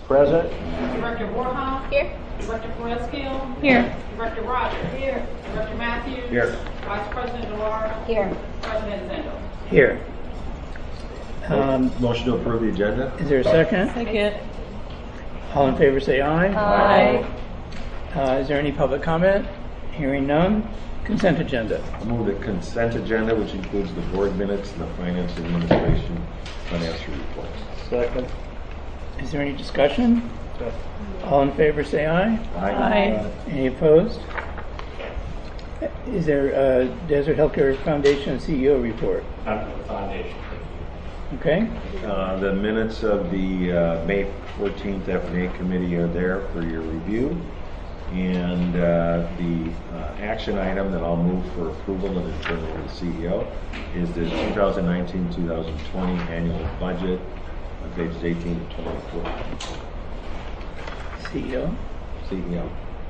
Present. Director Warhol. Here. Director Perez-Gill. Here. Director Rogers. Here. Director Matthews. Here. Vice President Delora. Here. President Zendo. Here. Motion to approve the agenda. Is there a second? Second. All in favor say aye. Aye. Is there any public comment? Hearing none. Consent agenda. I move the consent agenda, which includes the board minutes and the finance and administration financial reports. Second. Is there any discussion? All in favor say aye. Aye. Any opposed? Is there a Desert Healthcare Foundation CEO report? Not the foundation. Okay. The minutes of the May 14th F&A committee are there for your review. And the action item that I'll move for approval and return over to the CEO is the 2019-2020 annual budget on pages 18 to 24. CEO. CEO.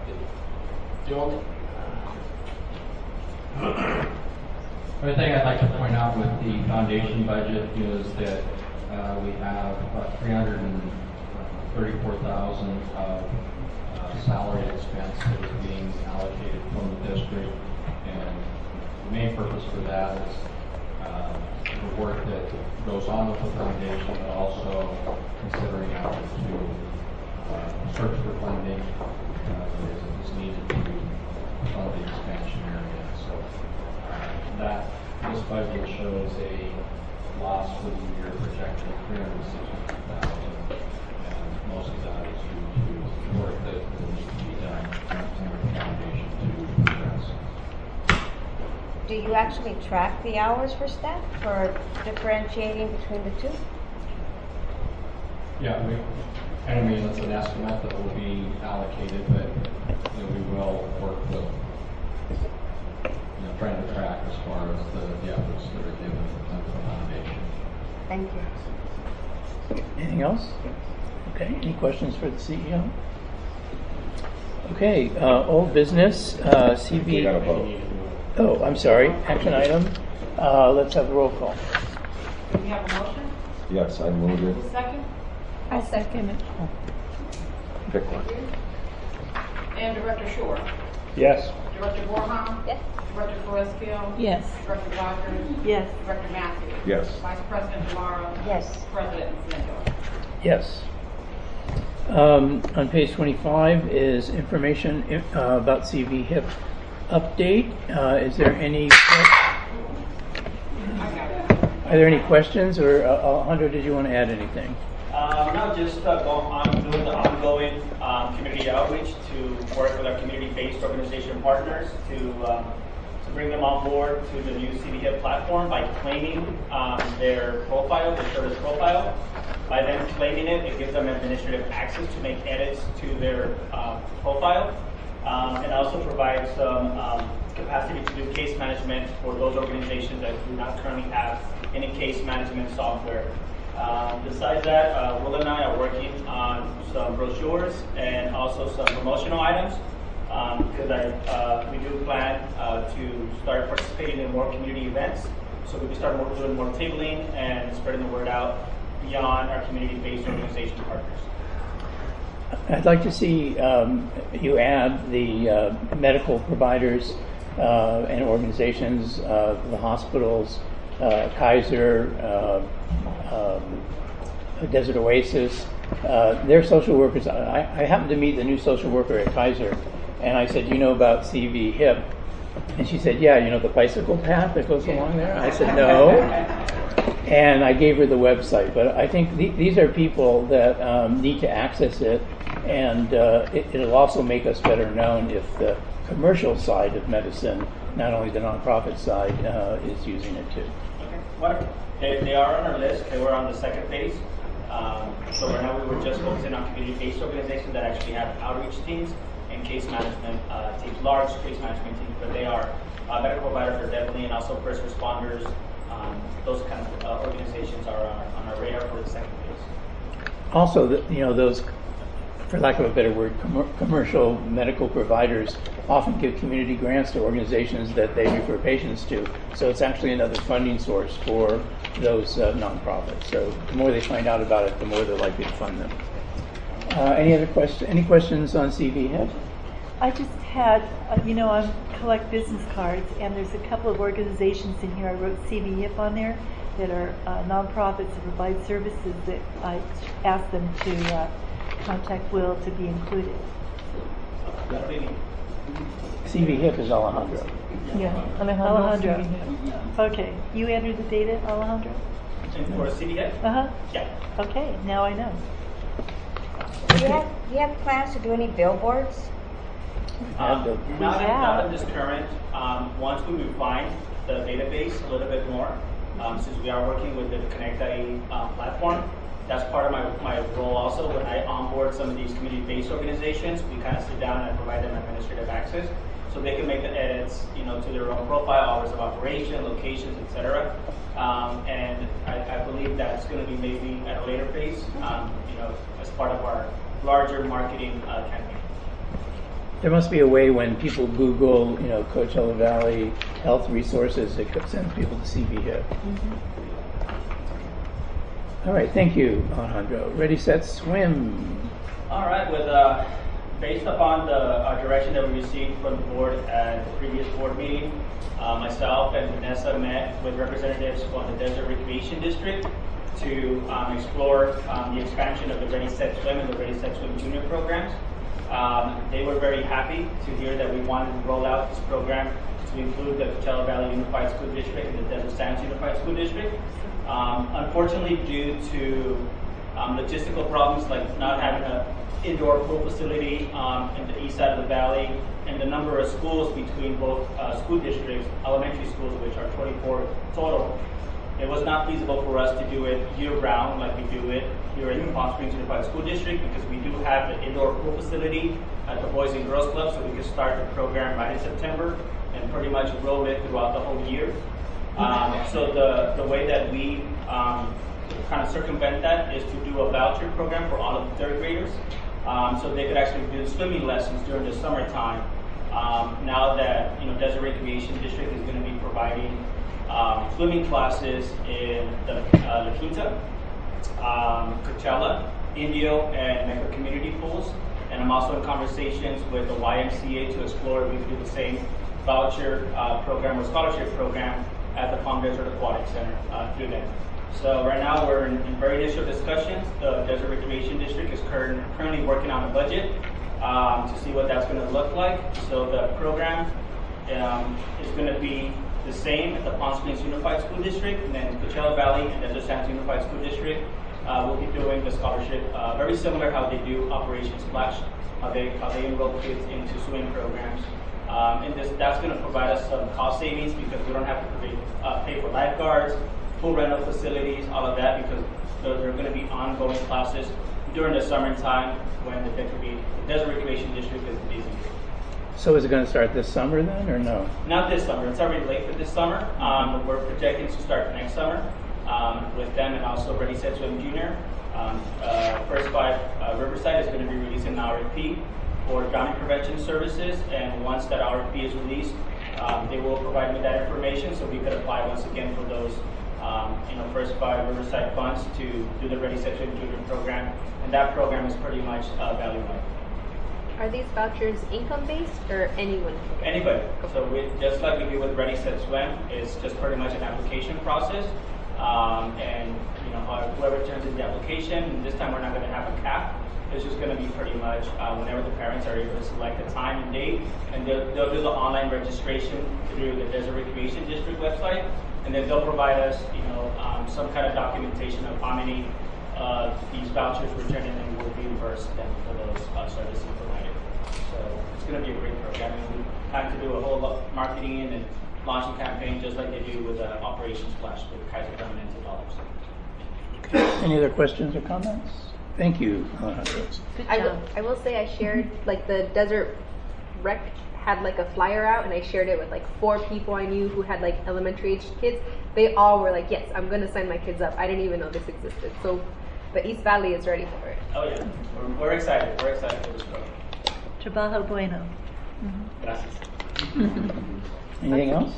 One thing I'd like to point out with the foundation budget is that we have about $334,000 of salary expense that is being allocated from the district, and the main purpose for that is the work that goes on with the foundation, but also considering how to search for funding that is needed to fund the expansion area. So that this budget shows a loss for the year projected $360,000, and most of that is due to work that will need to be done under the foundation to address. Do you actually track the hours for staff for differentiating between the two? Yeah, I mean, it's an estimate that will be allocated, but we will work with trying to track as far as the efforts that are given from the foundation. Thank you. Anything else? Okay. Any questions for the CEO? Okay. Old business. CV. We got a vote. Oh, I'm sorry. Action item. Let's have a roll call. Do we have a motion? Yes, I moved it. Second? I second it. Pick one. And Director Shore. Yes. Director Warhol. Yes. Director Perez-Gill. Yes. Director Rogers. Yes. Director Matthews. Yes. Vice President Delora. Yes. President Zendo. Yes. On page 25 is information about CV HIP update. Is there any? Are there any questions, or Alejandro, did you want to add anything? No, just doing the ongoing community outreach to work with our community-based organization partners to bring them on board to the new CVHIP platform by claiming their profile, their service profile. By them claiming it, it gives them administrative access to make edits to their profile, and also provides some capacity to do case management for those organizations that do not currently have any case management software. Besides that, Will and I are working on some brochures and also some promotional items because we do plan to start participating in more community events. So we can start doing more tabling and spreading the word out beyond our community-based organization partners. I'd like to see you add the medical providers and organizations, the hospitals, Kaiser, Desert Oasis. They're social workers. I happened to meet the new social worker at Kaiser, and I said, "You know about CV HIP?" And she said, "Yeah, you know the bicycle path that goes along there?" I said, "No." And I gave her the website. But I think these are people that need to access it, and it'll also make us better known if the commercial side of medicine, not only the nonprofit side, is using it too. Okay, wonderful. They are on our list. They were on the second phase. So right now we were just focusing on community-based organizations that actually have outreach teams and case management teams, large case management teams, but they are medical providers are definitely, and also first responders. Those kind of organizations are on our radar for the second phase. Also, those, for lack of a better word, commercial medical providers often give community grants to organizations that they refer patients to. So it's actually another funding source for those nonprofits. So the more they find out about it, the more they're likely to fund them. Any questions on CV HIP? I just had, I collect business cards, and there's a couple of organizations in here. I wrote CV HIP on there that are nonprofits that provide services that I asked them to contact Will to be included. CV HIP is Alejandro. Yeah, Alejandro. Okay, you entered the data, Alejandro? And for CDF? Uh-huh. Yeah. Okay, now I know. Do you have plans to do any billboards? Not Yeah. in this current. Once we refine the database a little bit more, since we are working with the Connect.ie platform, that's part of my role also. When I onboard some of these community-based organizations, we kind of sit down and provide them administrative access so they can make the edits, to their own profile, hours of operation, locations, etc. And I believe that's going to be maybe at a later phase, as part of our larger marketing campaign. There must be a way when people Google, Coachella Valley health resources, it sends people to CV HIP. All right, thank you, Alejandro. Ready, set, swim. All right, based upon the direction that we received from the board at the previous board meeting, myself and Vanessa met with representatives from the Desert Recreation District to explore the expansion of the Ready, Set, Swim and the Ready, Set, Swim Junior programs. They were very happy to hear that we wanted to roll out this program to include the Coachella Valley Unified School District and the Desert Sands Unified School District. Unfortunately, due to logistical problems like not having an indoor pool facility in the east side of the valley and the number of schools between both school districts, elementary schools, which are 24 total, it was not feasible for us to do it year-round like we do it here in the Palm Springs Unified School District because we do have the indoor pool facility at the Boys and Girls Club, so we could start the program right in September and pretty much roll it throughout the whole year. So the way that we kind of circumvent that is to do a voucher program for all of the third graders, so they could actually do swimming lessons during the summertime. Now that Desert Recreation District is going to be providing swimming classes in the La Quinta, Coachella, Indio, and Mecca community pools, and I'm also in conversations with the YMCA to explore if we could do the same voucher program or scholarship program at the Palm Desert Aquatic Center through them. So right now we're in very initial discussions. The Desert Recreation District is currently working on a budget to see what that's going to look like. So the program is going to be the same at the Palm Springs Unified School District, and then Coachella Valley and Desert Sands Unified School District will be doing the scholarship very similar how they do Operation Splash, how they enroll kids into swimming programs. And that's going to provide us some cost savings because we don't have to pay for lifeguards, pool rental facilities, all of that, because those are going to be ongoing classes during the summertime when the Desert Recreation District is busy. So is it going to start this summer then, or no? Not this summer. It's already late for this summer. We're projecting to start next summer with them and also Ready, Set, Swim Junior. First Five Riverside is going to be releasing an RFP for drowning prevention services, and once that RFP is released, they will provide me that information so we could apply once again for those First Five Riverside funds to do the Ready, Set, Swim Junior program, and that program is pretty much value-wide. Are these vouchers income-based or anyone? Anybody. So just like we do with Ready, Set, Swim, it's just pretty much an application process. And whoever turns in the application, and this time we're not going to have a cap. It's just going to be pretty much whenever the parents are able to select a time and date, and they'll do the online registration through the Desert Recreation District website, and then they'll provide us, some kind of documentation of how many these vouchers were turned in, and we'll reimburse them for those services provided. So it's going to be a great program, and we plan to do a whole lot of marketing and launching campaign just like they do with Operation Splash with Kaiser Permanente dollars. Okay. Any other questions or comments? Thank you, Alejandro. I will say I shared, the Desert Rec had a flyer out, and I shared it with 4 people I knew who had elementary aged kids. They all were like, yes, I'm going to sign my kids up. I didn't even know this existed. So the East Valley is ready for it. Oh yeah, we're excited. We're excited for this program. Trabajo bueno. Gracias. Anything else?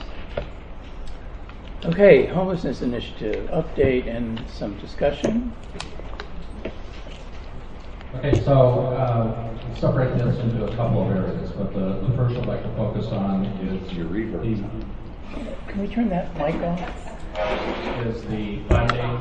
Okay, Homelessness Initiative update and some discussion. Okay, so separate this into a couple of areas, but the first I'd like to focus on is Your reverb. Can we turn that mic on? is the funding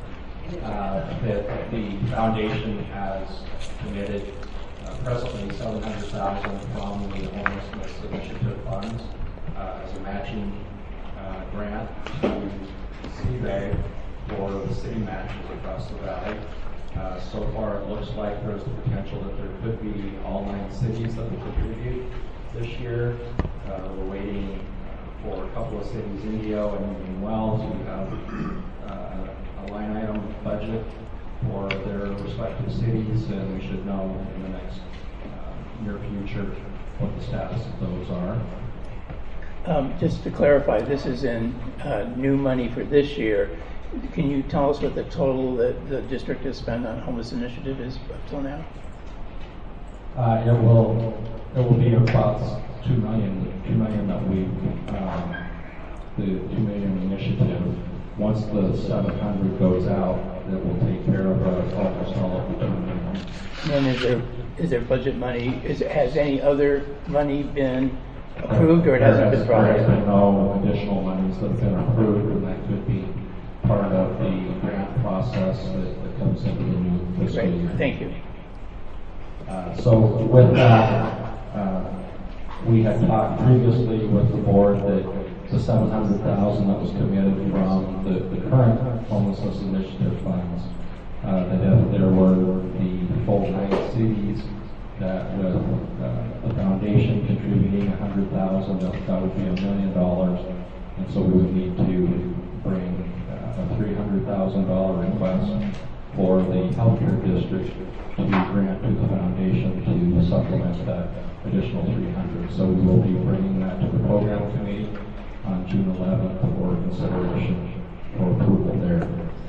that the foundation has committed presently $700,000 from the homelessness initiative funds as a matching grant to CBAG for the city matches across the valley. So far, it looks like there's the potential that there could be all 9 cities that will contribute this year. We're waiting for a couple of cities, Indio and Indian Wells, who have a line item budget for their respective cities, and we should know in the next near future what the status of those are. Just to clarify, this is in new money for this year. Can you tell us what the total that the district has spent on homeless initiative is up till now? It will be about $2 million that we the $2 million initiative. Once the 700 goes out, that will take care of almost all of the $2 million. Then is there budget money? Has any other money been approved, or it hasn't been brought There has been in? no additional monies that have been approved, and that could be part of the grant process that comes into the new fiscal Great, year. thank you. So with that, we had talked previously with the board that the $700,000 that was committed from the current homelessness initiative funds, that if there were the full 9 cities, that with the foundation contributing $100,000, that would be $1 million, and so we would need to bring a $300,000 request for the healthcare district to be granted to the foundation to supplement that additional $300,000. So we will be bringing that to the program committee on June 11th for consideration for approval there.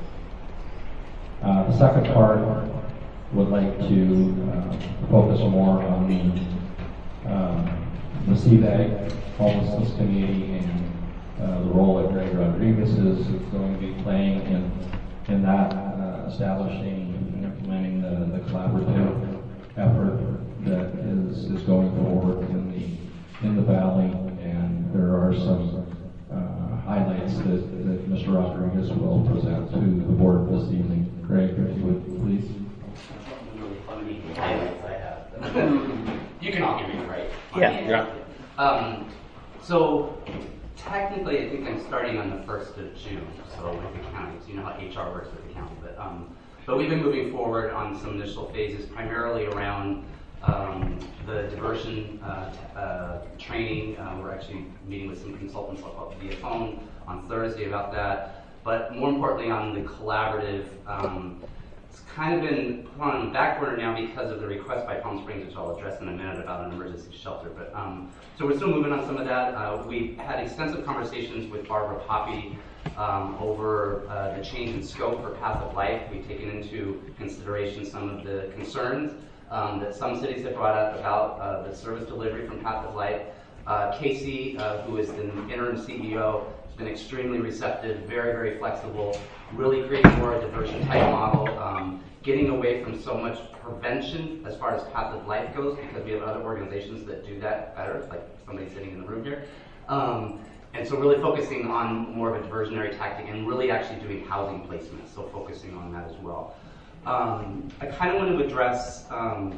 The second part would like to focus more on the CBAG homelessness committee and the role that Greg Rodriguez is going to be playing in that, establishing and implementing the collaborative effort that is going forward in the valley, and there are some highlights that Mr. Rodriguez will present to the board this evening. Greg, if you would please. Really funny highlights I have. You can all hear me, right? Yeah. So technically, I think I'm starting on the 1st of June. So with the county, so you know how HR works with the county, but we've been moving forward on some initial phases, primarily around the diversion training. We're actually meeting with some consultants via phone on Thursday about that. But more importantly, on the collaborative, it's kind of been put on the back burner now because of the request by Palm Springs, which I'll address in a minute about an emergency shelter. But so we're still moving on some of that. We had extensive conversations with Barbara Poppy over the change in scope for Path of Life. We've taken into consideration some of the concerns that some cities have brought up about the service delivery from Path of Life. Casey, who is the interim CEO, has been extremely receptive, very, very flexible, really creating more a diversion type model, getting away from so much prevention as far as Path of Life goes, because we have other organizations that do that better, like somebody sitting in the room here. And so really focusing on more of a diversionary tactic and really actually doing housing placement, so focusing on that as well. I kind of want to address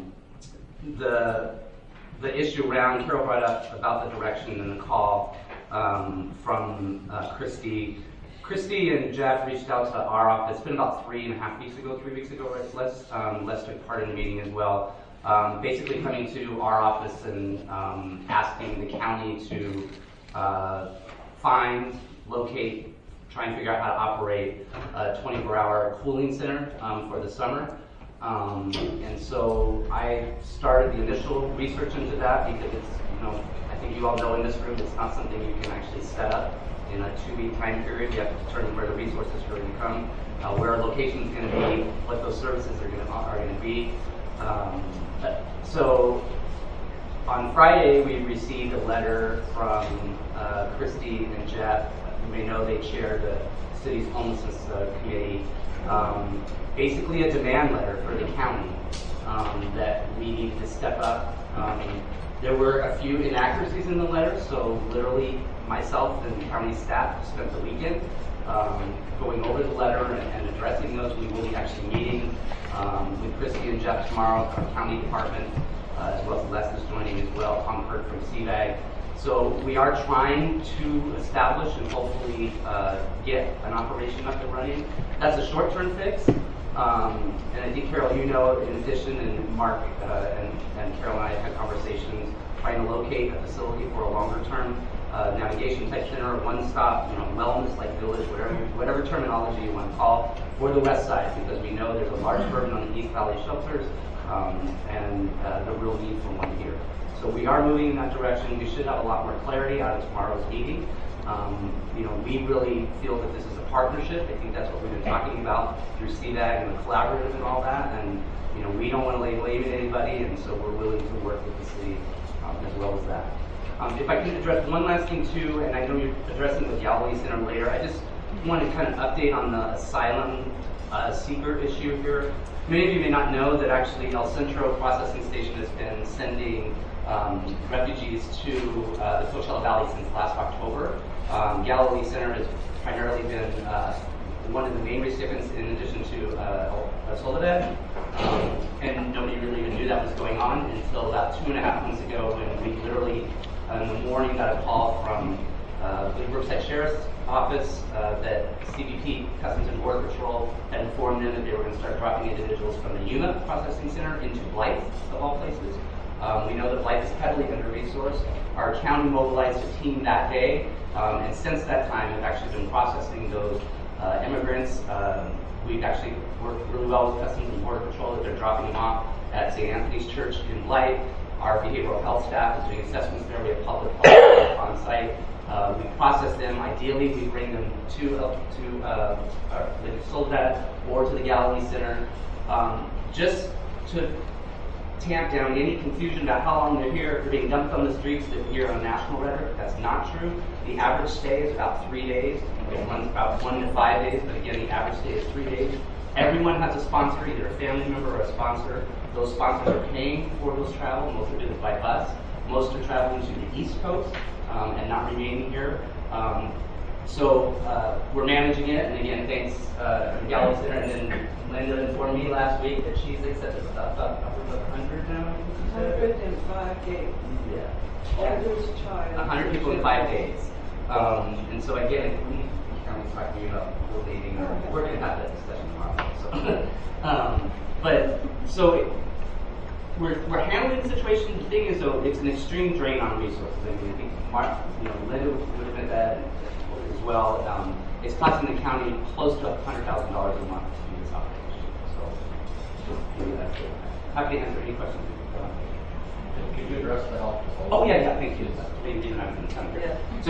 the issue around, Carol brought up about the direction and the call from Christy. Christy and Jeff reached out to our office. It's been about 3 weeks ago, right? Les took part in the meeting as well. Basically coming to our office and asking the county to find, locate, try and figure out how to operate a 24-hour cooling center for the summer. And so I started the initial research into that because it's, I think you all know in this room, it's not something you can actually set up in a 2-week time period. You have to determine where the resources are going to come, where our location is going to be, what those services are going to be. So on Friday, we received a letter from Christy and Jeff you may know they chair the city's homelessness committee. Basically a demand letter for the county that we needed to step up. There were a few inaccuracies in the letter, so literally myself and the county staff spent the weekend going over the letter and addressing those. We will be actually meeting with Christy and Jeff tomorrow from county department, as well as Les is joining as well, Tom Hurt from CVAG. So we are trying to establish and hopefully get an operation up and running. That's a short-term fix. And I think, Carol, you know, in addition, and Mark and Carol and I have had conversations trying to locate a facility for a longer-term navigation type center, one-stop, wellness like village, whatever terminology you want to call, for the west side, because we know there's a large burden on the East Valley shelters and the real need for one here. So we are moving in that direction. We should have a lot more clarity out of tomorrow's meeting. We really feel that this is a partnership. I think that's what we've been talking about through CVAG and the collaborative and all that. And we don't want to lay blame at anybody, and so we're willing to work with the city as well as that. If I can address one last thing too, and I know you're addressing the Galilee Center later, I just want to kind of update on the asylum seeker issue here. Many of you may not know that actually El Centro Processing Station has been sending refugees to the Coachella Valley since last October. Galilee Center has primarily been one of the main recipients in addition to Soledad, and nobody really even knew that was going on until about 2.5 months ago when we literally in the morning got a call from the Brookside Sheriff's Office that CBP, Customs and Border Patrol, had informed them that they were going to start dropping individuals from the Yuma Processing Center into Blythe, of all places. We know that Blythe is heavily under-resourced. Our county mobilized a team that day, and since that time have actually been processing those immigrants. We've actually worked really well with Customs and Border Patrol that they're dropping them off at St. Anthony's Church in Blythe. Our behavioral health staff is doing assessments there. We have public health on site. We process them. Ideally, we bring them to Soledad or to the Galilee Center, just to tamp down any confusion about how long they're here. They're being dumped on the streets. They're here on national rhetoric. That's not true. The average stay is about 3 days. It runs about 1 to 5 days, but again, the average stay is 3 days. Everyone has a sponsor, either a family member or a sponsor. Those sponsors are paying for those travel. Most are doing by bus. Most are traveling to the East Coast and not remaining here. So we're managing it, and again, thanks to the Galilee Center. And then Linda informed me last week that she's accepted upwards of 100 now. 105 days. Yeah. Average child. 100 people in 5 days. And so again, we can talk to you about relating, or we're going to have that discussion tomorrow. So we're handling the situation. The thing is, though, it's an extreme drain on resources. I mean, I think Mark, Linda would admit that as well. It's costing the county close to $100,000 a month to do this operation. So just give you that. Happy to answer any questions. Could you address the health? Oh yeah, thank you. Maybe even I'm going to come here. So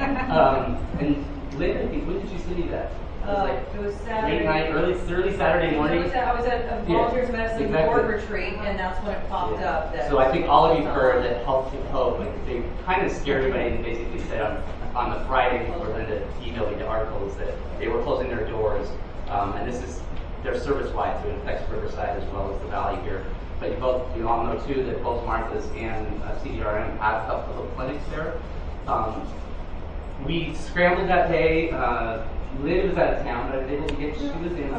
and Linda, when did you see that? It was Saturday. Late night, early Saturday morning. I was at a volunteers medicine board retreat, and that's when it popped up. So I think all of you heard that Health to Hope, they kind of scared everybody and basically said on the Friday before Linda emailed me the articles that they were closing their doors, and this is their service-wide, so it affects Riverside as well as the Valley here. But you all know too that both Martha's and CDRM have Health to Hope clinics there. We scrambled that day. Linda was out of town, but I was able to get. She was in.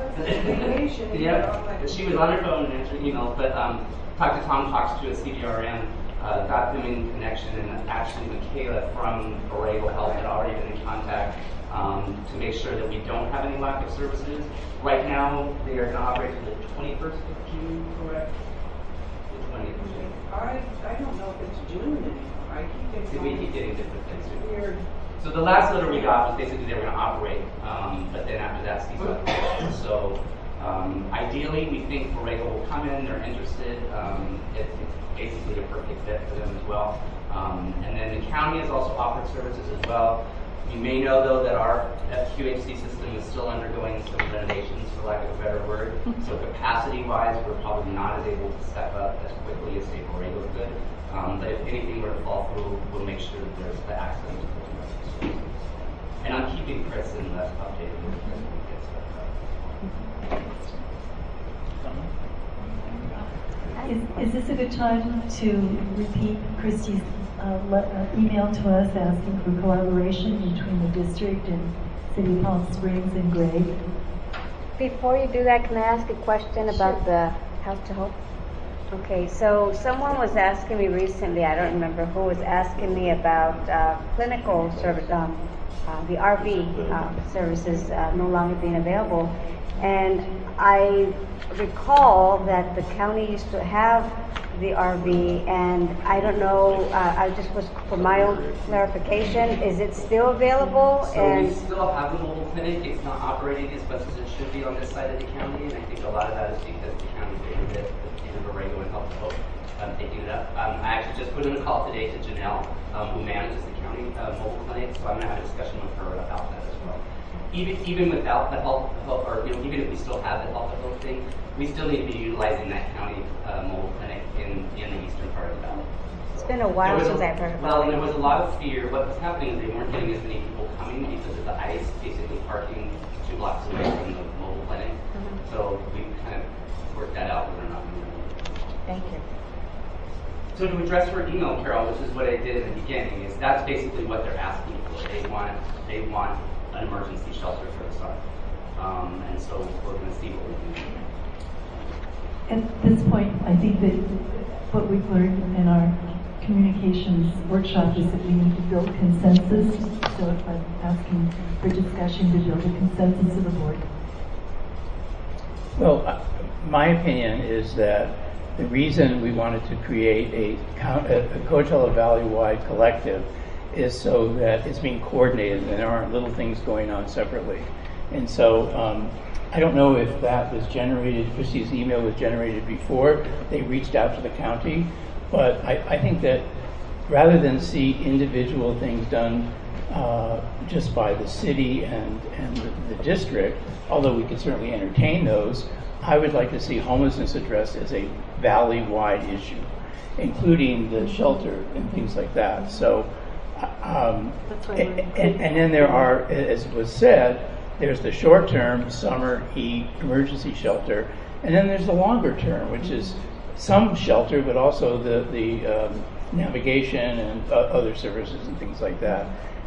Yeah, she was on her phone and answering emails. But talked to Tom Cox too at CDRM, got them in connection, and actually Michaela from Borrego Health had already been in contact to make sure that we don't have any lack of services. Right now, they are going to operate till the 21st of June, correct? The 20th of June. I don't know if it's June anymore. I We keep getting different things. weird. So the last letter we got was basically they were going to operate, but then after that, cease operations. So ideally, we think Borrego will come in. They're interested. It's basically a perfect fit for them as well. And then the county has also offered services as well. You may know, though, that our FQHC system is still undergoing some renovations, for lack of a better word. So capacity-wise, we're probably not as able to step up as quickly as, say, Borrego could. But if anything were to fall through, we'll make sure that there's the access to the services. And I'm keeping Chris and updated with Chris when he gets stuff. Is this a good time to repeat Christie's email to us asking for collaboration between the district and City of Palm Springs and Greg? Before you do that, can I ask a question about the House to Hope? Okay, so someone was asking me recently, I don't remember who, was asking me about clinical service, the RV services no longer being available. And I recall that the county used to have the RV, and I don't know, I just was, for my own clarification, is it still available? So we still have the mobile clinic. It's not operating as much as it should be on this side of the county, and I think a lot of that is because the county figured that Borrego and Health Hope taking it up. I actually just put in a call today to Janelle, who manages the county mobile clinic, so I'm going to have a discussion with her about that as well. Even without the health, or even if we still have the Health Hope thing, we still need to be utilizing that county mobile clinic in the eastern part of the valley. It's been a while since I've heard about it. Well, there was a lot of fear. What was happening is they weren't getting as many people coming because of the ICE basically parking 2 blocks away from the mobile clinic. So we kind of worked that out. Whether or not we were. Thank you. So to address her email, Carol, which is what I did in the beginning, is that's basically what they're asking for. They want an emergency shelter for the summer. And so we're going to see what we can do. At this point, I think that what we've learned in our communications workshop is that we need to build consensus. So I'm asking for discussion to build a consensus of the board. Well, my opinion is that the reason we wanted to create a Coachella Valley-wide collective is so that it's being coordinated and there aren't little things going on separately. And so I don't know if that was generated, Christie's email was generated before they reached out to the county, but I think that rather than see individual things done just by the city and the district, although we could certainly entertain those, I would like to see homelessness addressed as a valley-wide issue, including the shelter and things like that. So, and then there are, as was said, there's the short-term summer heat emergency shelter, and then there's the longer term, which is some shelter, but also the navigation and other services and things like that.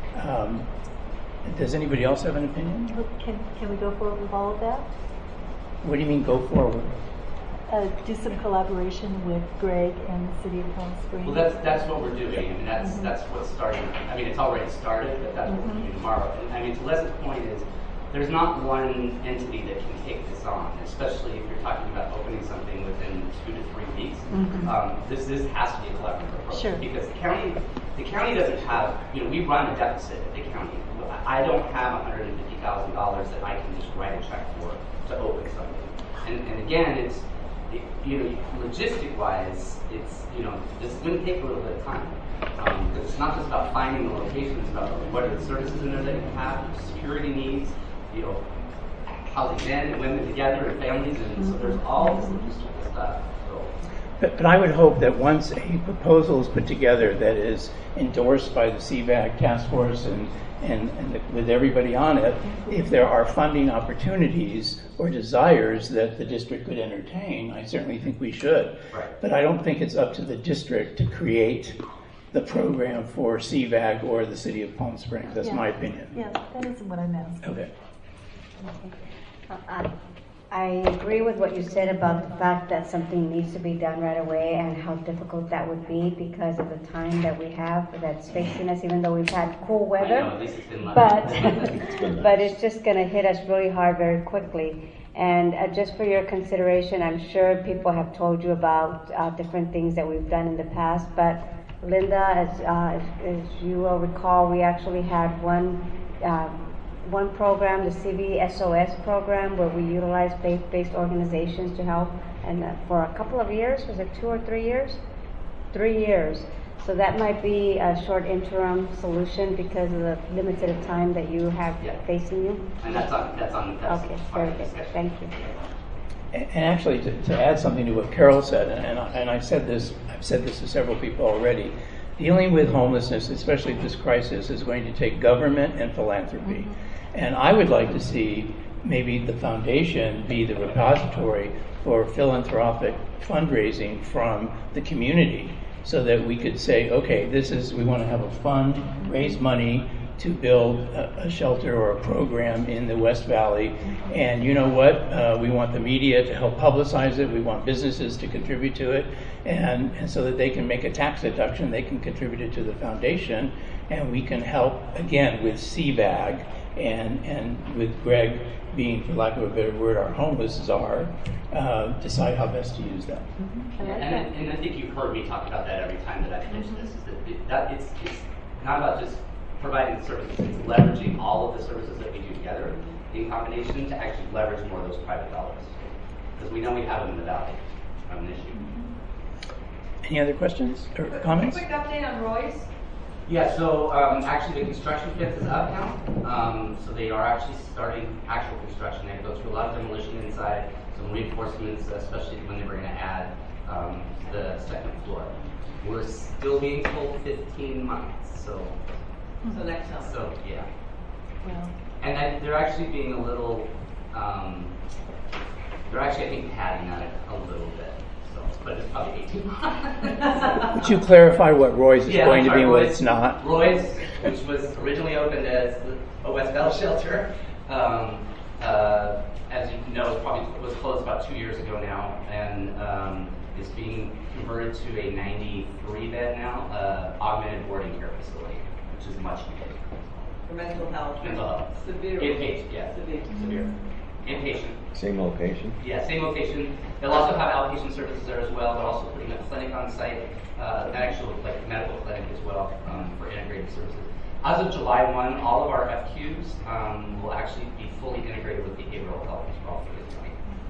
Does anybody else have an opinion? Can we go forward with all of that? What do you mean go forward? Do some collaboration with Greg and the City of Palm Springs. Well, that's what we're doing. I mean, that's what's starting. I mean, it's already started, but that's what we're doing tomorrow. And I mean, to Les's point is, there's not one entity that can take this on, especially if you're talking about opening something within 2 to 3 weeks. This has to be a collaborative approach. Sure. Because the county doesn't have, we run a deficit at the county. I don't have $150,000 that I can just write a check for to open something. And again, it's, logistic-wise, it's, this is going to take a little bit of time. Because it's not just about finding the location, it's about what are the services in there that you have, security needs, housing men and women together and families, and so there's all this logistical stuff. But I would hope that once a proposal is put together that is endorsed by the CVAG task force and with everybody on it, if there are funding opportunities or desires that the district could entertain, I certainly think we should. Right. But I don't think it's up to the district to create the program for CVAG or the City of Palm Springs. That's my opinion. Yeah, that isn't what I'm asking. Okay. I agree with what you said about the fact that something needs to be done right away and how difficult that would be because of the time that we have that's facing us, even though we've had cool weather. I know, at least it's been but it's just going to hit us really hard very quickly. And just for your consideration, I'm sure people have told you about different things that we've done in the past, but Linda, as you will recall, we actually had one program, the CVSOS program, where we utilized faith-based organizations to help, and for a couple of years, was it 2 or 3 years? 3 years. So that might be a short interim solution because of the limited time that you have facing you. And that's okay, very good. Thank you. And actually, to add something to what Carol said, and I've said this to several people already, dealing with homelessness, especially this crisis, is going to take government and philanthropy. And I would like to see maybe the foundation be the repository for philanthropic fundraising from the community, so that we could say, okay, we want to have a fund, raise money to build a shelter or a program in the West Valley. And you know what? We want the media to help publicize it. We want businesses to contribute to it. And so that they can make a tax deduction, they can contribute it to the foundation. And we can help, again, with CBAG and with Greg being, for lack of a better word, our homeless czar, decide how best to use that. And I think you've heard me talk about that every time that I finish this, is that it's not about just providing the services, it's leveraging all of the services that we do together in combination to actually leverage more of those private dollars. Because we know we have them in the valley. It's an issue. Any other questions or comments? Quick update on Roy's. Yeah, so actually the construction fence is up now. So they are actually starting actual construction. They have to go through a lot of demolition inside, some reinforcements, especially when they were going to add the second floor. We're still being told 15 months, so next summer. So yeah. Well, And they're actually being a little, they're actually, I think, padding on it a little bit. So, but it's probably 18 months. Would you clarify what Roy's is going to be and what Roy's, it's not? Roy's, which was originally opened as a West Valley shelter, as you know, was closed about 2 years ago now, and is being converted to a 93-bed now, augmented boarding care facility, which is much needed. For mental health. Mental health. Severe. Inpatient, yeah. Severe. Inpatient. Same location? Yeah, same location. They'll also have outpatient services there as well. They're also putting a clinic on site, an actual medical clinic as well for integrated services. As of July 1, all of our FQs will actually be fully integrated with behavioral health as well for this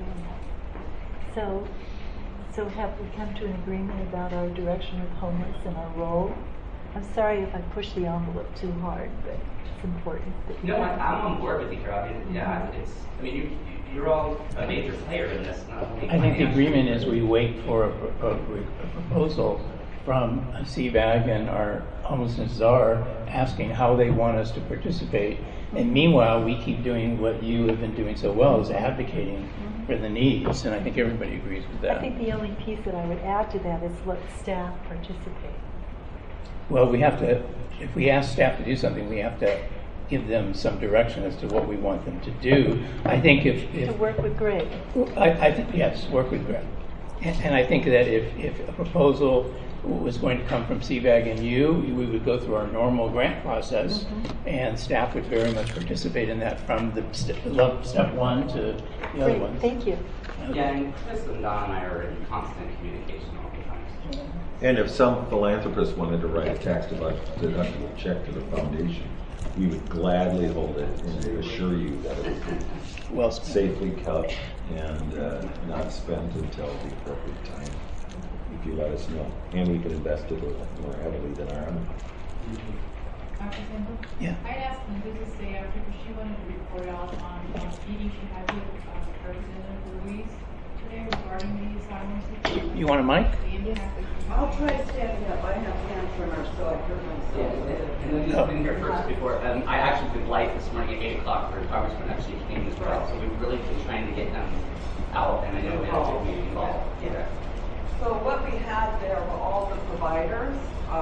money. So have we come to an agreement about our direction of homeless and our role? I'm sorry if I push the envelope too hard, but it's important. No, I'm on board with you, Carol. You're all a major player in this. Not only I think the financially. agreement is we wait for a proposal from CBAG and our homelessness czar asking how they want us to participate. And meanwhile, we keep doing what you have been doing so well, is advocating for the needs. And I think everybody agrees with that. I think the only piece that I would add to that is let staff participate. Well, we have to, if we ask staff to do something, we have to give them some direction as to what we want them to do. I think To work with Greg. I think, yes, work with Greg. And I think that if a proposal was going to come from CBAG and you, we would go through our normal grant process, and staff would very much participate in that from the step one to the other ones. Thank you. Yeah, and Chris and Don and I are in constant communication all the time. And if some philanthropist wanted to write a tax deductible check to the foundation, we would gladly hold it and assure you that it would be Well spent. safely kept and not spent until the appropriate time, if you let us know. And we can invest it more heavily than our own. Dr. Sandberg? Yeah. I asked the business day after because she wanted to report out on meeting she had with Representative Ruiz today regarding the asylum situation. You want a mic? The impact that I'll try to stand up. I have hand tremor, so I hurt myself. And then you've been here first before. I actually did light this morning at 8 o'clock for Congressman actually came as well. So we've really been trying to get them out, and I know we had a big meeting involved. Yeah. So what we had there were all the providers.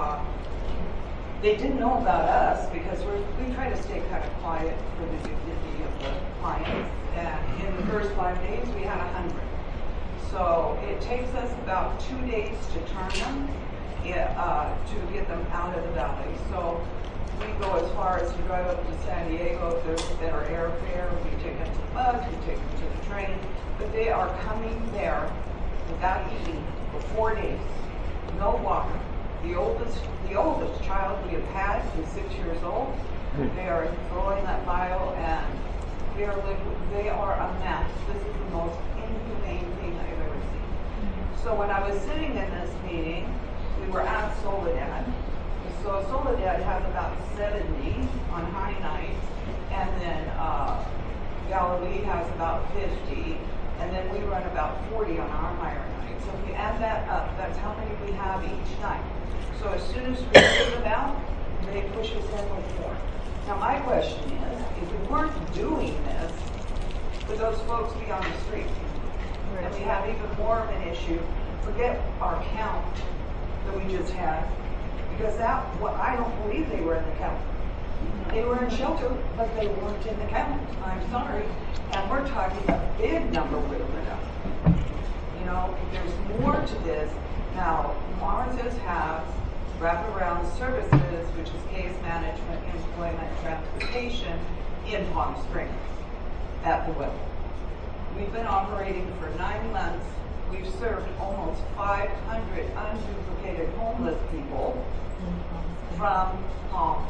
They didn't know about us because we try to stay kind of quiet for the dignity of the clients. And in the first 5 days, we had 100. So it takes us about 2 days to turn them, to get them out of the valley. So we go as far as to drive up to San Diego if there's better airfare. We take them to the bus, we take them to the train. But they are coming there without eating for 4 days. No water. The oldest child we have had is 6 years old. They are throwing that bile and they are a mess. This is the most inhumane thing I've ever seen. So when I was sitting in this meeting, we were at Soledad. So Soledad has about 70 on high nights, and then Galilee has about 50, and then we run about 40 on our higher nights. So if you add that up, that's how many we have each night. So as soon as we put them out, they push us in with more. Now my question is, if we weren't doing this, would those folks be on the street? And we have even more of an issue. Forget our count that we just had, because I don't believe they were in the count. They were in shelter, but they weren't in the count. I'm sorry. And we're talking a big number with them. You know, there's more to this. Now, Martha's has wraparound services, which is case management, employment, transportation in Palm Springs at the well. We've been operating for 9 months. We've served almost 500 unduplicated homeless people from Palm.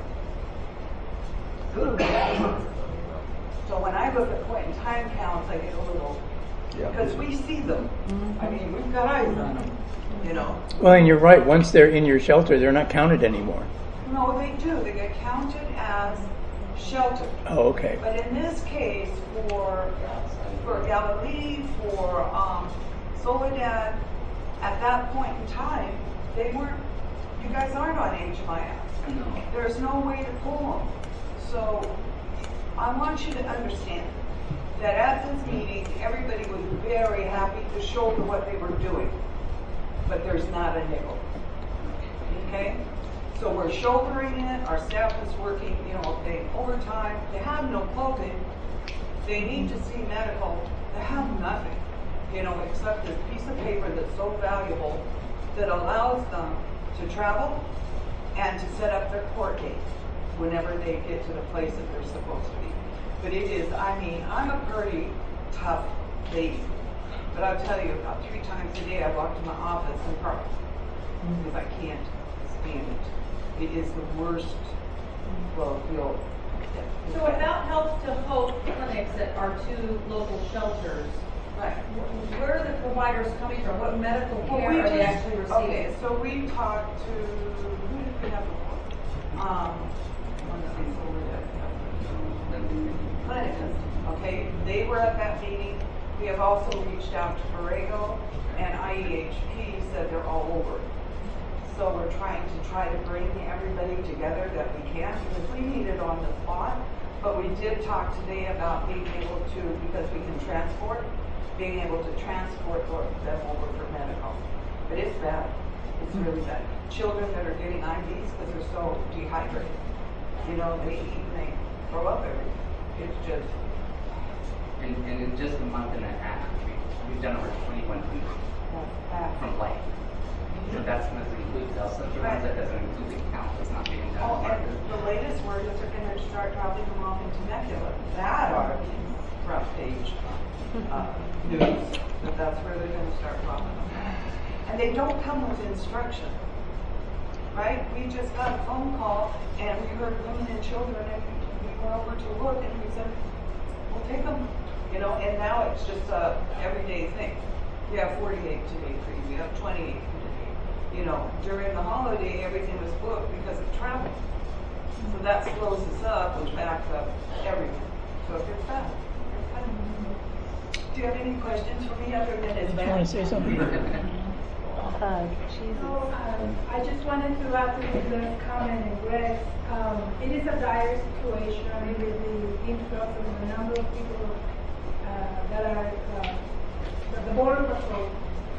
So when I look at point in time counts, I get a little, because we see them. I mean, we've got eyes on them, you know. Well, and you're right. Once they're in your shelter, they're not counted anymore. No, they do. They get counted as shelter. Oh, okay. But in this case, for Galilee, for Soledad, at that point in time, they weren't. You guys aren't on HMIS. No. There's no way to pull them. So I want you to understand that at this meeting, everybody was very happy to shoulder what they were doing, but there's not a nickel. Okay? So we're shouldering it. Our staff is working, you know, paying overtime. They have no clothing. They need to see medical. They have nothing, you know, except this piece of paper that's so valuable that allows them to travel and to set up their court date whenever they get to the place that they're supposed to be. But it is, I mean, I'm a pretty tough lady. But I'll tell you, about 3 times a day I walk to my office and cry because I can't stand it. It is the worst. Well, you'll. So about Health to Hope clinics that are 2 local shelters, Right. where are the providers coming from? What medical Well, care we are they just- actually receiving? Okay, so we talked to, who did we have before? Clinicus, okay? They were at that meeting. We have also reached out to Borrego, and IEHP said they're all over. So we're trying to bring everybody together that we can, because we need it on the spot. But we did talk today about being able to, because we can transport, being able to transport them over for medical. But it's bad. It's really bad. Children that are getting IVs because they're so dehydrated. You know, they eat and they throw up everything. It's just. And in just a month and a half, we've done over 2,100 from life. So that's going to include the ones that doesn't include the count that's not being done. Oh, and the latest word is they're going to start dropping them off in Temecula. That ought to be front page news. But that's where they're going to start dropping them. And they don't come with instruction. Right? We just got a phone call and we heard women and children and we went over to look and we said, we'll take them. You know, and now it's just a everyday thing. We have 48 today for you. We have 28 today. You know, during the holiday, everything was booked because of travel. So that slows us up, which backs up everything. So it's bad. It's bad. Do you have any questions for me other than it's Do bad? you want to say something? Jesus. So, I just wanted to add to Greg's comment and Greg. It is a dire situation. I mean, with the influx of the number of people that are that the border patrol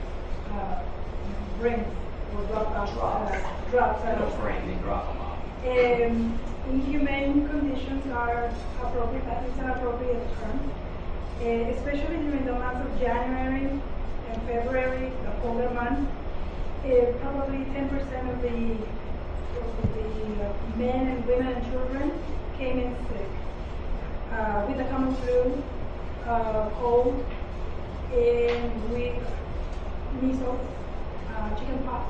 brings or drops out of They drop them off. Inhumane conditions are appropriate. That is an appropriate term, especially during the months of January and February, the colder months. Probably 10% of the men and women and children came in sick with the common flu, cold, and with measles, chickenpox.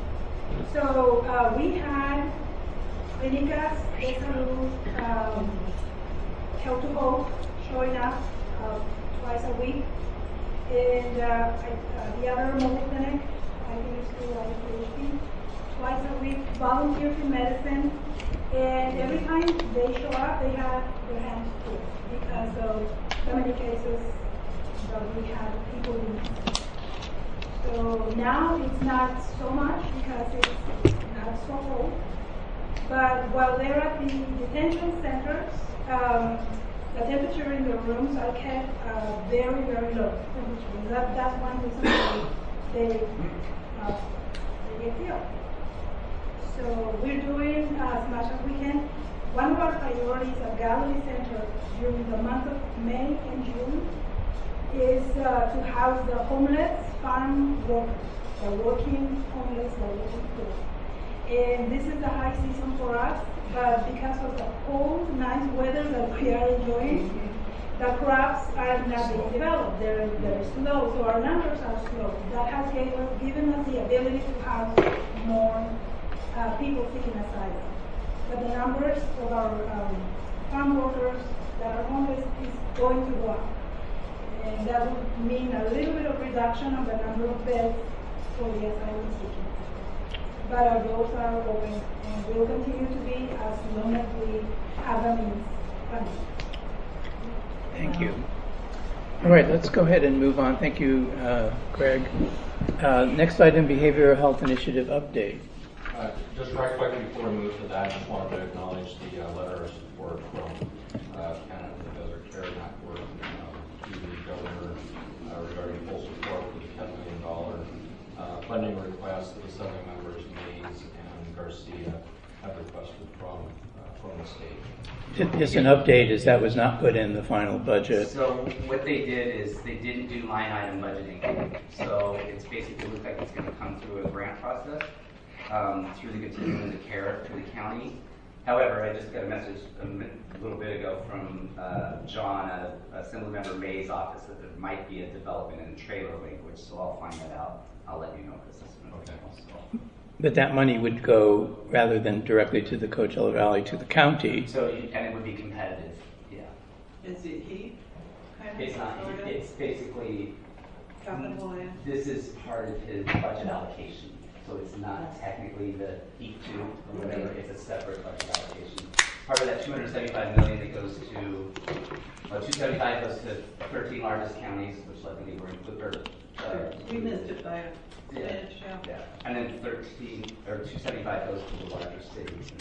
So we had Clínicas de Salud, Health to Hope showing up twice a week, and the other mobile clinic, I think it's through IPHP, twice a week, volunteer for medicine, and every time they show up, they have their hands full because of so many cases that we had people in. So now it's not so much because it's not so cold. But while they're at the detention centers, the temperature in the rooms are kept very, very low temperature. That's one reason they get ill. So we're doing as much as we can. One of our priorities at Galilee Center during the month of May and June is to house the homeless farm workers, the working homeless, the working poor. And this is the high season for us, but because of the cold, nice weather that we are enjoying, the crops are not being developed. They're slow, so our numbers are slow. That has given us the ability to house more people seeking asylum. But the numbers of our farm workers that are homeless is going to go up. And that would mean a little bit of reduction of the number of beds for the asylum seeking. But our doors are open and will continue to be as long as we have the means funded. Thank you. All right, let's go ahead and move on. Thank you, Greg. Next item, Behavioral Health Initiative update. Just right quick before we move to that, I just wanted to acknowledge the letter of support from Canada Desert Care Network to the governor regarding full support for the $10 million funding request that the Assembly members Mays and Garcia have requested from the state. Just an update is that was not put in the final budget. So what they did is they didn't do line item budgeting. So it's basically looks like it's going to come through a grant process through the continuum of care through the county. However, I just got a message a little bit ago from John at Assemblymember May's office that there might be a development in trailer language, so I'll find that out. I'll let you know because that's okay. Also. But that money would go, rather than directly to the Coachella Valley, to the county. So, and it would be competitive, yeah. Is it heat? It's not, it's basically, this is part of his budget allocation. So it's not technically the heat tube or whatever, it's a separate budget allocation. Part of that $275 million that goes to, $275 goes to 13 largest counties, which I think we're included. We missed it by a minute, yeah. And then 275 goes to the larger cities.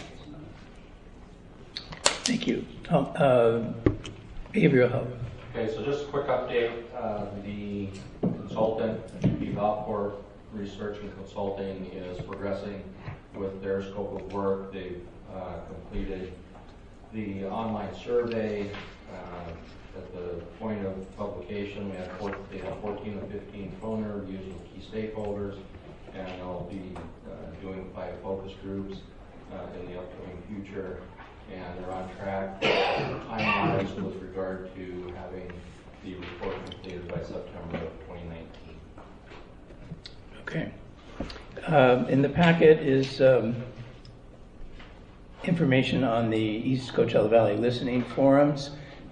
Thank you. Behavioral health. Okay, so just a quick update. The consultant, the Valcourt Research and Consulting, is progressing with their scope of work. They've completed the online survey. At the point of publication, they have 14 or 15 phone interviews with key stakeholders, and they'll be doing 5 focus groups in the upcoming future. And they're on track time-wise with regard to having the report completed by September of 2019. Okay. In the packet is information on the East Coachella Valley Listening Forums.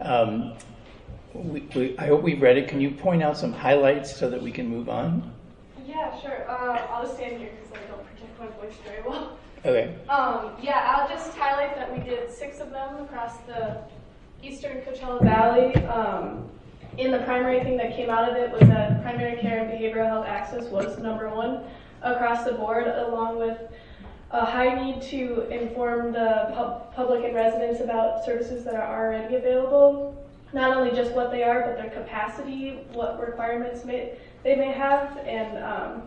I hope we've read it. Can you point out some highlights so that we can move on? Yeah, sure. I'll just stand here because I don't project my voice very well. Okay. Yeah, I'll just highlight that we did 6 of them across the eastern Coachella Valley. In the primary thing that came out of it was that primary care and behavioral health access was #1 across the board, along with a high need to inform the public and residents about services that are already available. Not only just what they are, but their capacity, what requirements they may have, and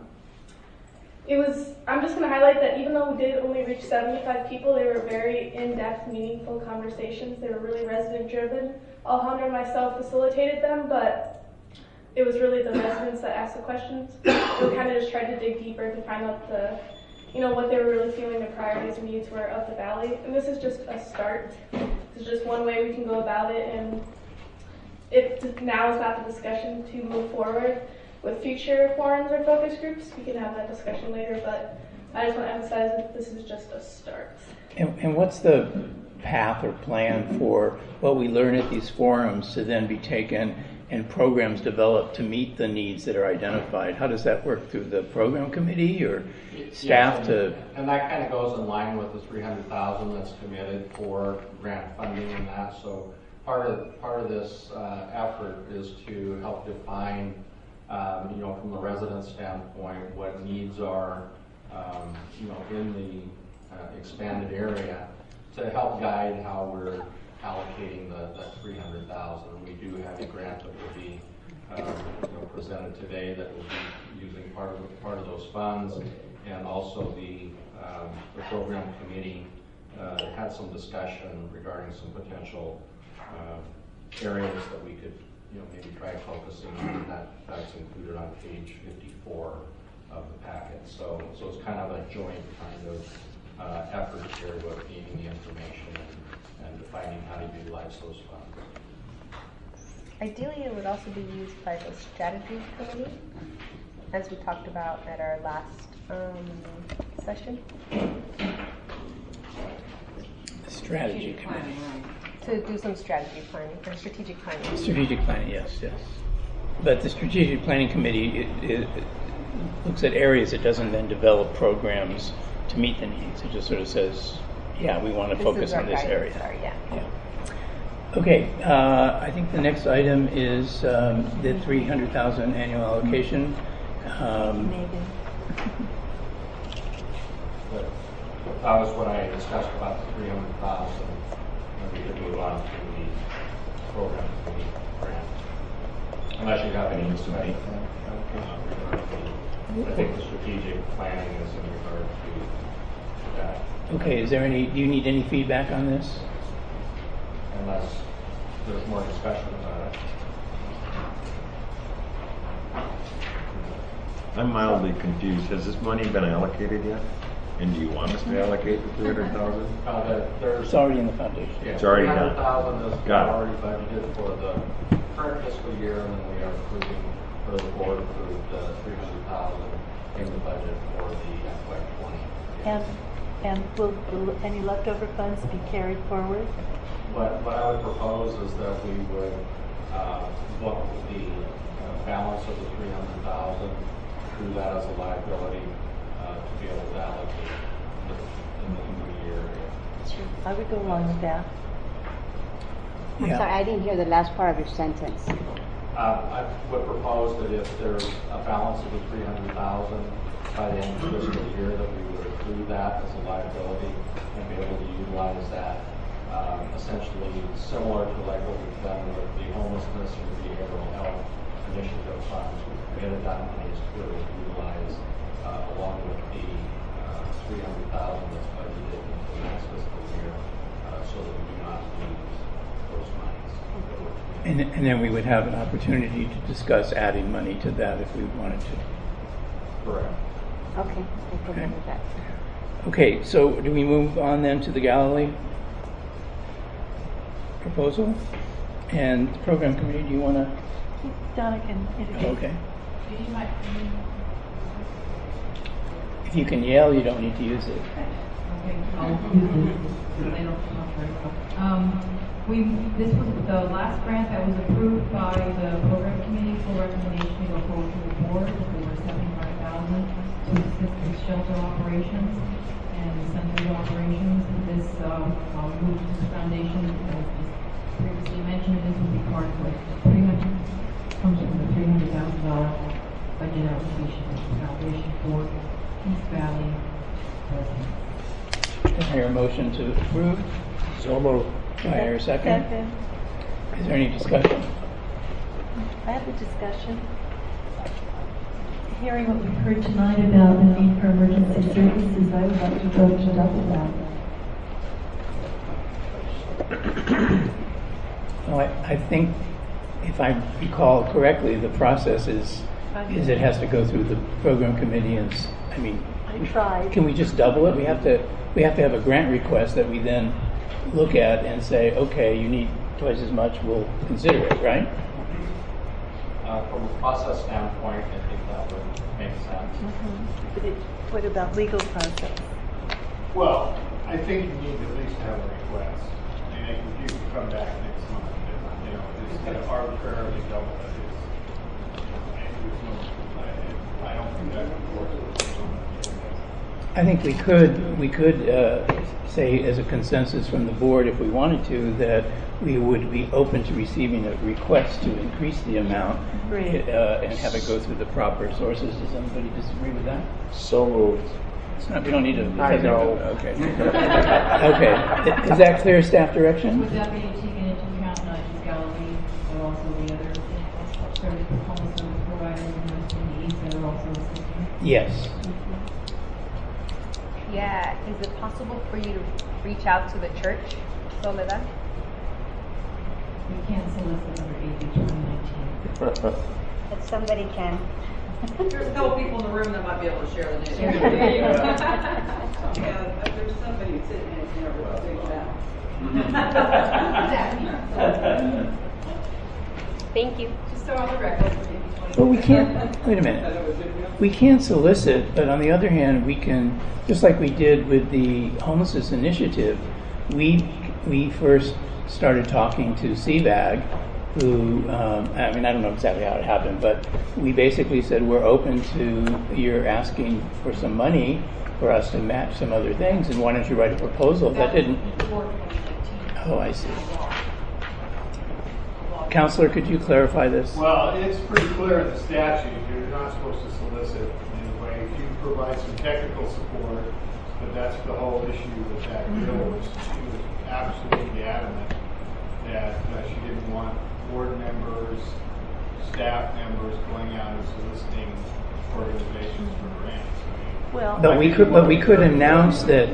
I'm just going to highlight that even though we did only reach 75 people, they were very in-depth, meaningful conversations. They were really resident-driven. Alejandra and myself facilitated them, but it was really the residents that asked the questions. We kind of just tried to dig deeper to find out what they were really feeling, their priorities and needs were of the valley. And this is just a start. This is just one way we can go about it, and now is not the discussion to move forward with future forums or focus groups. We can have that discussion later, but I just want to emphasize that this is just a start. And what's the path or plan for what we learn at these forums to then be taken and programs developed to meet the needs that are identified? How does that work, through the program committee or staff? And that kind of goes in line with the $300,000 that's committed for grant funding and that. So part of this effort is to help define from the resident standpoint, what needs are, in the expanded area to help guide how we're allocating that $300,000. We do have a grant that will be presented today that will be using part of those funds, and also the program committee had some discussion regarding some potential areas that we could maybe try focusing on. That's included on page 54 of the packet. So it's kind of a joint kind of effort here with gaining the information and defining how to utilize those funds. Ideally, it would also be used by the strategy committee, as we talked about at our last session. Strategy committee. To do some strategy planning, or strategic planning. Strategic planning, yes. But the strategic planning committee it looks at areas. It doesn't then develop programs to meet the needs. It just sort of says, yeah, we want to focus on this area. Yeah. Okay, I think the next item is the $300,000 annual allocation. That was what I discussed about the $300,000. We could move on to the program committee grant. Unless you have any insight. I think the strategic planning is in regard to that. Okay, do you need any feedback on this? Unless there's more discussion about it. I'm mildly confused. Has this money been allocated yet? And do you want us to allocate the $300,000? It's already in the foundation. Yeah, it's already done. $300,000 is Got it. already budgeted for the current fiscal year, and then we are approving, or the board approved $300,000 in the budget for the FY20. And will any leftover funds be carried forward? What I would propose is that we would book the balance of the $300,000 through that as a liability to be able to allocate in the year. Sure. I would go along with that. I'm sorry, I didn't hear the last part of your sentence. I would propose that if there's a balance of the $300,000 by the end of the fiscal year, that we would accrue that as a liability and be able to utilize that essentially similar to like what we've done with the homelessness and the behavioral health initiative funds. We've committed that money to be able to utilize along with the $300,000 that's budgeted in the next fiscal year so that we do not lose those monies. And then we would have an opportunity to discuss adding money to that if we wanted to. Correct. Okay, I can remember that. Okay, so do we move on then to the Galilee proposal? And the program committee, do you want to? Donna can indicate. Okay. If you can yell, you don't need to use it. Okay, I'll use it so they don't come up very well. This was the last grant that was approved by the program committee for recommendation to go forward to the board for $75,000 to assist with shelter operations and center operations. This moved to the foundation, as previously mentioned. This will be part of comes from the $300,000 budget allocation of the foundation for East Valley residents. Can I hear a motion to approve? So moved. Can I hear a second? Is there any discussion? I have a discussion. Hearing what we've heard tonight about the need for emergency services, I would like to vote to double that. Well, I think, if I recall correctly, the process is it has to go through the program committee, and I tried. Can we just double it? We have to have a grant request that we then look at and say, okay, you need twice as much, we'll consider it, right? From a process standpoint, I think that would make sense. But what about legal process? Well, I think you need to at least have a request. I mean, if you can come back next month, it's kind of arbitrarily double it. I don't think that would work. I think we could say as a consensus from the board, if we wanted to, that we would be open to receiving a request to increase the amount and have it go through the proper sources. Does anybody disagree with that? So moved. It's not, we don't need to. I know. Okay. Okay. Is that clear staff direction? Would that be taken into account, not just Galilee, but also the other homeless service providers in the east that are also assisting? Yes. Yeah, is it possible for you to reach out to the church, Soledad? We can't solicit under AB 2019. If somebody can. There's a couple people in the room that might be able to share the news. Yeah, there's somebody sitting in there with a big mouth. Thank you. Just so on the record. Well, we can't, wait a minute. We can't solicit, but on the other hand, we can, just like we did with the homelessness initiative, we first started talking to CVAG, who, I mean, I don't know exactly how it happened, but we basically said, we're open to your asking for some money for us to match some other things, and why don't you write a proposal? That didn't. Oh, I see. Counselor, could you clarify this? Well, it's pretty clear in the statute, you're not supposed to solicit in any way. If you provide some technical support, but that's the whole issue with that bill, was she was absolutely adamant that she didn't want board members, staff members going out and soliciting organizations for grants. Well, But we could announce that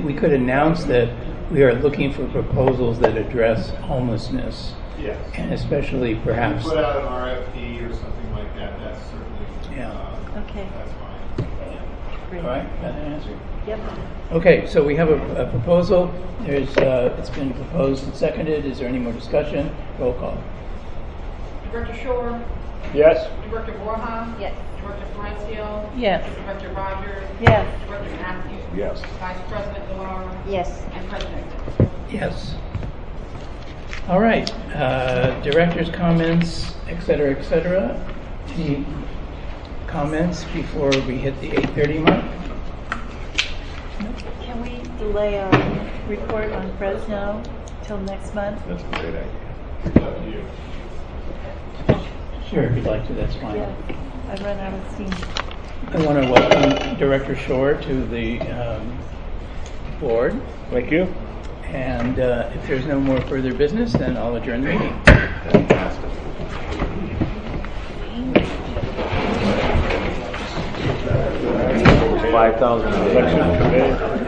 we are looking for proposals that address homelessness. Yes. And especially perhaps. Put out an RFP or something like that, that's certainly, okay. that's fine. Great. All right, got an answer? Yep. Okay, so we have a proposal. It's been proposed and seconded. Is there any more discussion? Roll call. Director Shore, Yes. Director Borja, Yes. Director Florencio, Yes. Director Rogers, Yes. Director Matthews, Yes. Vice President Galara, Yes. and President. Yes. All right, director's comments, et cetera, et cetera. Any comments before we hit the 8:30 mark? Can we delay our report on Fresno till next month? That's a great idea. It's up to you. Sure, if you'd like to, that's fine. Yeah, I've run out of steam. I want to welcome Director Shore to the board. Thank you. And if there's no more further business, then I'll adjourn the meeting. Fantastic. 5,000 a day.